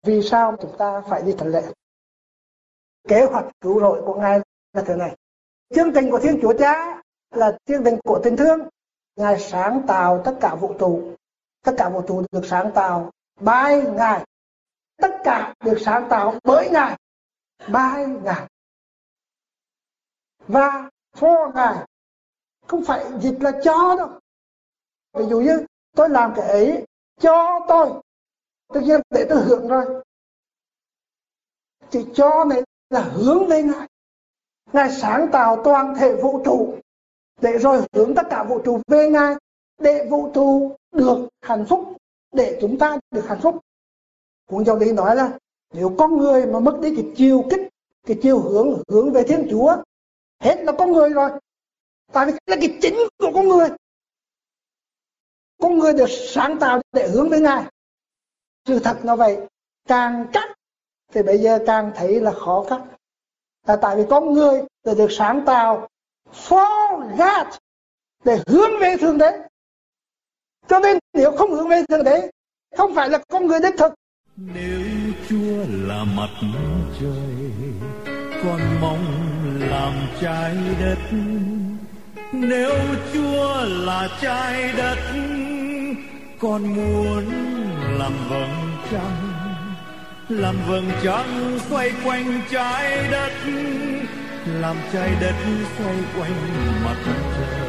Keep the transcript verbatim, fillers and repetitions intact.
Vì sao chúng ta phải đi thánh lễ? Kế hoạch cứu rỗi của Ngài là thế này. Chương trình của Thiên Chúa Cha là chương trình của tình thương. Ngài sáng tạo tất cả vũ trụ. Tất cả vũ trụ được sáng tạo by Ngài. Tất cả được sáng tạo bởi Ngài, by Ngài và for Ngài. Không phải dịch là cho đâu. Ví dụ như tôi làm cái ấy cho tôi, tự nhiên để tôi hưởng rồi. Chỉ cho này là hướng về Ngài. Ngài sáng tạo toàn thể vũ trụ để rồi hướng tất cả vũ trụ về Ngài, để vũ trụ được hạnh phúc, để chúng ta được hạnh phúc. Cuốn Giáo Lý nói là nếu con người mà mất đi cái chiều kích, cái chiều hướng hướng về Thiên Chúa, hết là con người rồi. Tại vì là cái chính của con người. Con người được sáng tạo để hướng về Ngài. Sự thật nó vậy. Càng cắt thì bây giờ càng thấy là khó cắt. Là tại vì con người đã được sáng tạo for God, để hướng về Thượng Đế. Cho nên nếu không hướng về Thượng Đế, không phải là con người đích thực. Nếu Chúa là mặt trời, con mong làm trái đất. Nếu Chúa là trái đất, con muốn làm vầng trăng. Làm vầng trăng xoay quanh trái đất, làm trái đất xoay quanh mặt trời.